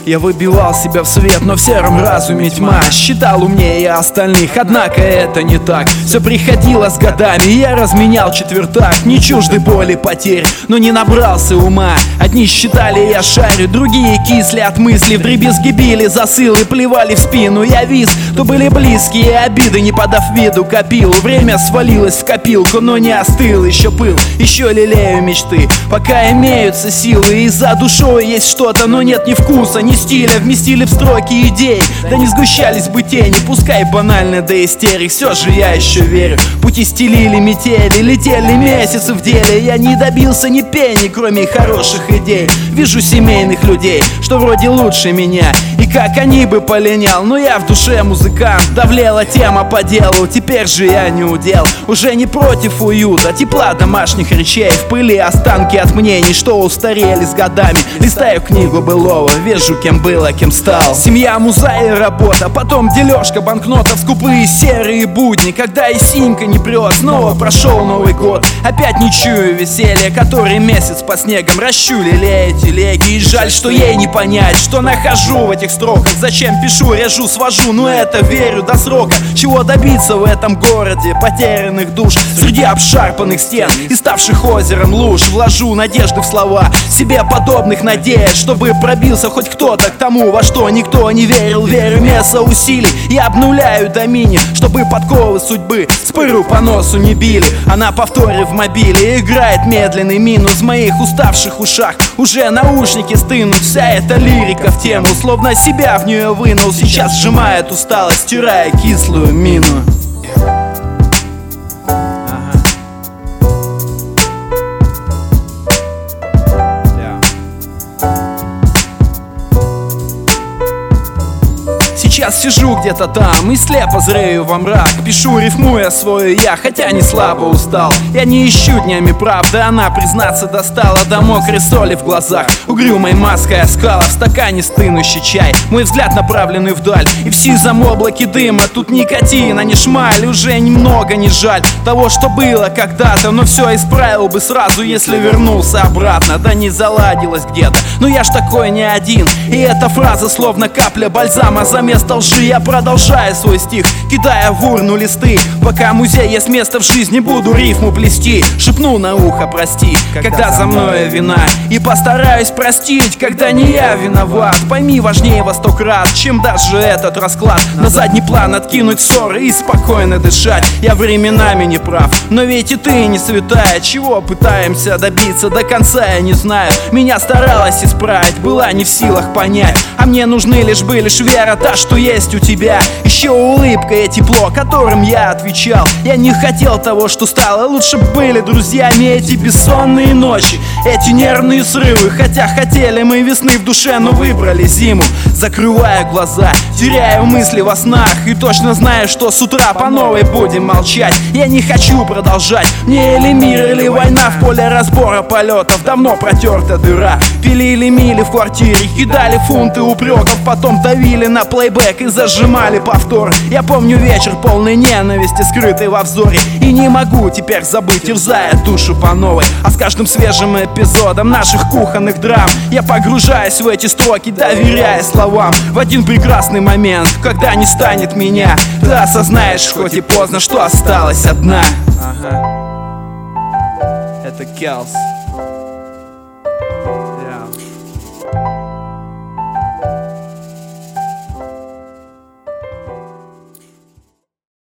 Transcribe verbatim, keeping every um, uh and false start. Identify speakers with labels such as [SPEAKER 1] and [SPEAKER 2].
[SPEAKER 1] Я выбивал себя в свет, но в сером разуме тьма. Считал умнее остальных, однако это не так. Все приходило с годами, я разменял четвертак. Не чужды боли потерь, но не набрался ума. Одни считали, я шарю, другие кисли от мыслей. Вдребезги били засылы, плевали в спину. Я вис, то были близкие обиды, не подав виду копил. Время свалилось в копилку, но не остыл еще пыл. Еще лелею мечты, пока имеются силы. И за душой есть что-то, но нет ни вкуса, ни стиля. Вместили в строки идей, да не сгущались бы тени. Пускай банально до истерик, все же я еще верю. Пути стелили метели, летели месяцы в деле. Я не добился ни пени, кроме хороших идей. Вижу семейных людей, что вроде лучше меня, и как они бы полинял. Но я в душе музыкант, давлела тема по делу. Теперь же я не удел, уже не против уюта, тепла домашних речей. В пыли останки от мнений, что устарели с годами. Листаю книгу былого, вижу, кем было, кем стал. Семья, муза и работа, потом дележка банкнотов. Скупые серые будни, когда и синька не прет. Снова прошел Новый год, опять не чую веселья. Который месяц по снегам ращу, лелея телеги. И жаль, что ей не понять, что нахожу в этих строках. Зачем пишу, режу, свожу, но это верю до срока. Чего добиться в этом городе потерянных душ, среди обшарпанных стен и ставших озером луж. Вложу надежды в слова, себе подобных надеясь, чтобы пробился хоть кто-то к тому, во что никто не верил. Верю, место усилий и обнуляю до мини, чтобы подковы судьбы с пыру по носу не били. Она повторе в мобиле играет медленный минус в моих уставших ушах. Уже наушники стынут, вся эта лирика в тему, словно себя в нее вынул. Сейчас сжимает усталость, стирая кислую мину. Сейчас сижу где-то там и слепо зрею во мрак. Пишу, рифмуя свое я, хотя не слабо устал. Я не ищу днями правды, она, признаться, достала до мокрой соли в глазах. Угрюмой маской оскала, в стакане стынущий чай. Мой взгляд направленный вдаль, и в сизом облаке дыма. Тут никотина, не шмаль, уже немного не жаль того, что было когда-то. Но все исправил бы сразу, если вернулся обратно. Да не заладилось где-то, но я ж такой не один. И эта фраза словно капля бальзама за место лжи. Я продолжаю свой стих, кидая в урну листы. Пока музей есть место в жизни, буду рифму плести. Шепну на ухо прости, когда, когда за мною вина, и постараюсь простить, когда не я виноват. Пойми, важнее во сто крат, чем даже этот расклад. На задний план откинуть ссоры и спокойно дышать. Я временами не прав, но ведь и ты не святая. Чего пытаемся добиться до конца, я не знаю. Меня старалась исправить, была не в силах понять. А мне нужны лишь бы лишь вера, та, что есть у тебя. Еще улыбка и тепло, которым я отвечал. Я не хотел того, что стало. Лучше были друзьями эти бессонные ночи, эти нервные срывы. Хотя хотели мы весны в душе, но выбрали зиму. Закрываю глаза, теряю мысли во снах, и точно знаю, что с утра по новой будем молчать. Я не хочу продолжать, мне или мир, или война. В поле разбора полетов давно протерта дыра. Пилили мили в квартире, кидали фунты упреков, потом давили на плейбэк и зажимали повтор. Я помню вечер полный ненависти, скрытый во взоре, и не могу теперь забыть, терзая душу по новой. А с каждым свежим эпизодом наших кухонных драм я погружаюсь в эти строки, доверяя словам. В один прекрасный момент, когда не станет меня, ты осознаешь, хоть и поздно, что осталась одна. Ага. Это Келс.